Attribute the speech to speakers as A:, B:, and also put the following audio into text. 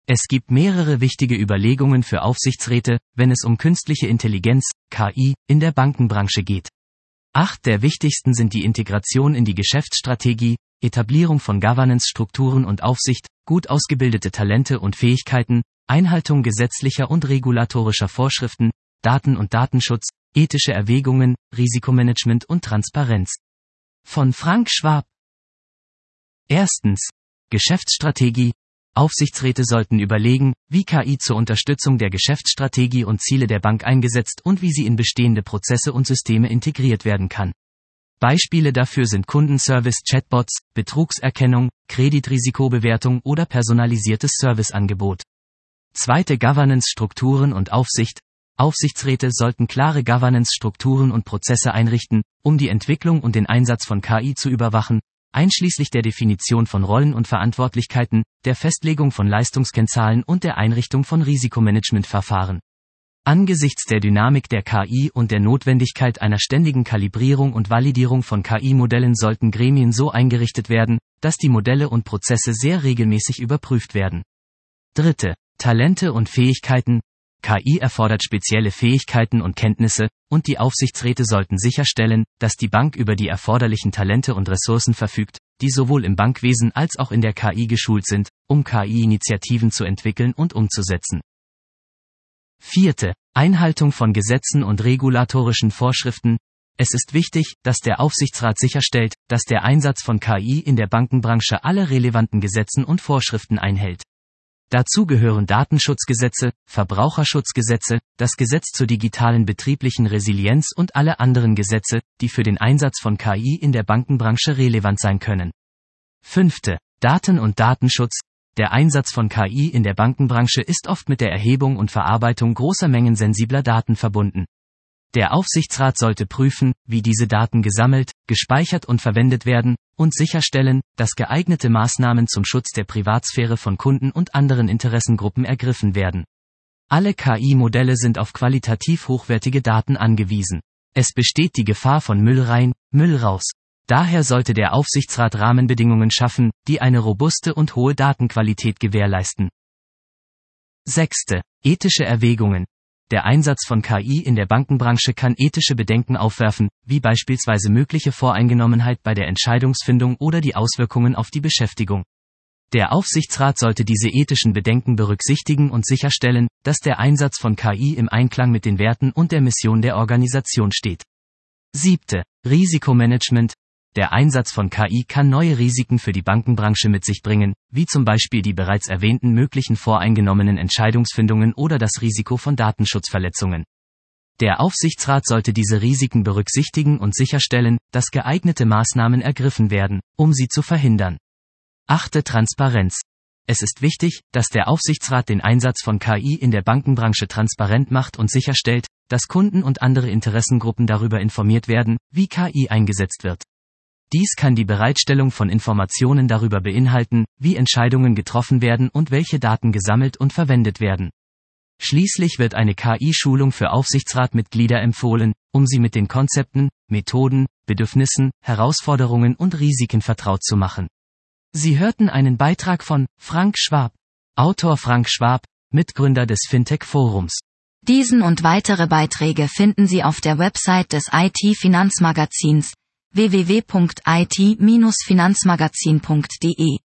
A: Es gibt mehrere wichtige Überlegungen für Aufsichtsräte, wenn es um künstliche Intelligenz, KI, in der Bankenbranche geht. 8 der wichtigsten sind die Integration in die Geschäftsstrategie, Etablierung von Governance-Strukturen und Aufsicht, gut ausgebildete Talente und Fähigkeiten, Einhaltung gesetzlicher und regulatorischer Vorschriften, Daten- und Datenschutz, ethische Erwägungen, Risikomanagement und Transparenz. Von Frank Schwab. Erstens. Geschäftsstrategie. Aufsichtsräte sollten überlegen, wie KI zur Unterstützung der Geschäftsstrategie und Ziele der Bank eingesetzt und wie sie in bestehende Prozesse und Systeme integriert werden kann. Beispiele dafür sind Kundenservice-Chatbots, Betrugserkennung, Kreditrisikobewertung oder personalisiertes Serviceangebot. Zweite Governance-Strukturen und Aufsicht. Aufsichtsräte sollten klare Governance-Strukturen und Prozesse einrichten, um die Entwicklung und den Einsatz von KI zu überwachen, einschließlich der Definition von Rollen und Verantwortlichkeiten, der Festlegung von Leistungskennzahlen und der Einrichtung von Risikomanagementverfahren. Angesichts der Dynamik der KI und der Notwendigkeit einer ständigen Kalibrierung und Validierung von KI-Modellen sollten Gremien so eingerichtet werden, dass die Modelle und Prozesse sehr regelmäßig überprüft werden. Dritte. Talente und Fähigkeiten. KI erfordert spezielle Fähigkeiten und Kenntnisse, und die Aufsichtsräte sollten sicherstellen, dass die Bank über die erforderlichen Talente und Ressourcen verfügt, die sowohl im Bankwesen als auch in der KI geschult sind, um KI-Initiativen zu entwickeln und umzusetzen. Vierte. Einhaltung von Gesetzen und regulatorischen Vorschriften. Es ist wichtig, dass der Aufsichtsrat sicherstellt, dass der Einsatz von KI in der Bankenbranche alle relevanten Gesetzen und Vorschriften einhält. Dazu gehören Datenschutzgesetze, Verbraucherschutzgesetze, das Gesetz zur digitalen betrieblichen Resilienz und alle anderen Gesetze, die für den Einsatz von KI in der Bankenbranche relevant sein können. Fünfte. Daten- und Datenschutz. Der Einsatz von KI in der Bankenbranche ist oft mit der Erhebung und Verarbeitung großer Mengen sensibler Daten verbunden. Der Aufsichtsrat sollte prüfen, wie diese Daten gesammelt, gespeichert und verwendet werden, und sicherstellen, dass geeignete Maßnahmen zum Schutz der Privatsphäre von Kunden und anderen Interessengruppen ergriffen werden. Alle KI-Modelle sind auf qualitativ hochwertige Daten angewiesen. Es besteht die Gefahr von Müll rein, Müll raus. Daher sollte der Aufsichtsrat Rahmenbedingungen schaffen, die eine robuste und hohe Datenqualität gewährleisten. Sechste. Ethische Erwägungen. Der Einsatz von KI in der Bankenbranche kann ethische Bedenken aufwerfen, wie beispielsweise mögliche Voreingenommenheit bei der Entscheidungsfindung oder die Auswirkungen auf die Beschäftigung. Der Aufsichtsrat sollte diese ethischen Bedenken berücksichtigen und sicherstellen, dass der Einsatz von KI im Einklang mit den Werten und der Mission der Organisation steht. Siebte. Risikomanagement. Der Einsatz von KI kann neue Risiken für die Bankenbranche mit sich bringen, wie zum Beispiel die bereits erwähnten möglichen voreingenommenen Entscheidungsfindungen oder das Risiko von Datenschutzverletzungen. Der Aufsichtsrat sollte diese Risiken berücksichtigen und sicherstellen, dass geeignete Maßnahmen ergriffen werden, um sie zu verhindern. Achte Transparenz. Es ist wichtig, dass der Aufsichtsrat den Einsatz von KI in der Bankenbranche transparent macht und sicherstellt, dass Kunden und andere Interessengruppen darüber informiert werden, wie KI eingesetzt wird. Dies kann die Bereitstellung von Informationen darüber beinhalten, wie Entscheidungen getroffen werden und welche Daten gesammelt und verwendet werden. Schließlich wird eine KI-Schulung für Aufsichtsratmitglieder empfohlen, um sie mit den Konzepten, Methoden, Bedürfnissen, Herausforderungen und Risiken vertraut zu machen. Sie hörten einen Beitrag von Frank Schwab. Autor Frank Schwab, Mitgründer des Fintech-Forums.
B: Diesen und weitere Beiträge finden Sie auf der Website des IT-Finanzmagazins www.it-finanzmagazin.de